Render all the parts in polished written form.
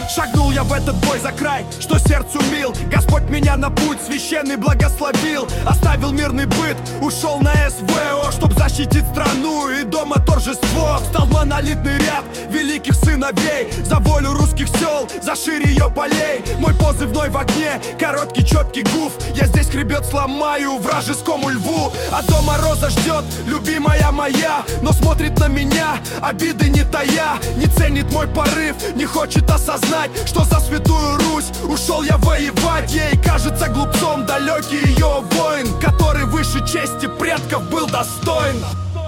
Шагнул я в этот бой за край, что сердцу мил. Господь меня на путь священный благословил. Оставил мирный быт, ушел на СВО, чтоб защитить страну и дома торжество. Встал монолитный ряд великих сыновей за волю русских сел, за шире ее полей. Мой позывной в огне, короткий четкий гуф. Я здесь хребет сломаю вражескому льву. А дома Роза ждет, любимая моя, но смотрит на меня, обиды не тая. Не ценит мой порыв, не хочет осознать, что за святую Русь ушел я воевать. Ей кажется глупцом далекий ее воин, который выше чести предков был достоин.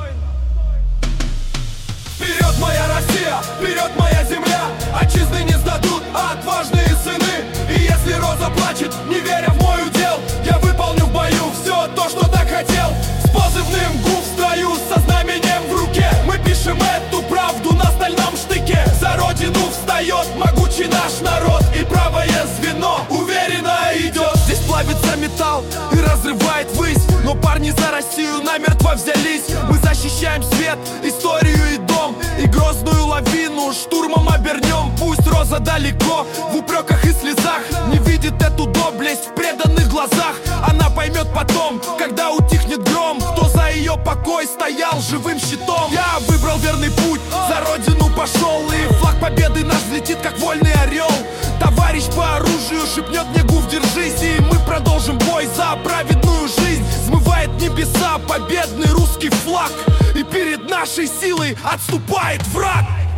Вперед, моя Россия, вперед, моя земля! Отчизны не сдадут, а отважные сыны. И если Роза плачет, не веря в мой удел, я выполню в бою все то, что так хотел. С позывным ГУФ строю, со знаменем в руке. Мы пишем эту правду на стальном штыке. За родину встает могучий наш народ, и правое звено уверенно идет. Здесь плавится металл и разрывает высь, но парни за Россию намертво взялись. Мы защищаем свет, историю и дом, и грозную лавину штурмом обернем. Пусть Роза далеко, в упреках и слезах, не видит эту доблесть в преданных глазах. Она поймет потом, когда утихнет гром, кто за ее покой стоял живым щитом. Я выбрал верный путь, за родину пошел, и флаг победы наш взлетит, как вольный орел. Товарищ по оружию шепнет мне: гуф, держись, и мы продолжим бой за праведную жизнь. Смывает небеса победный русский флаг, и перед нашей силой отступает враг.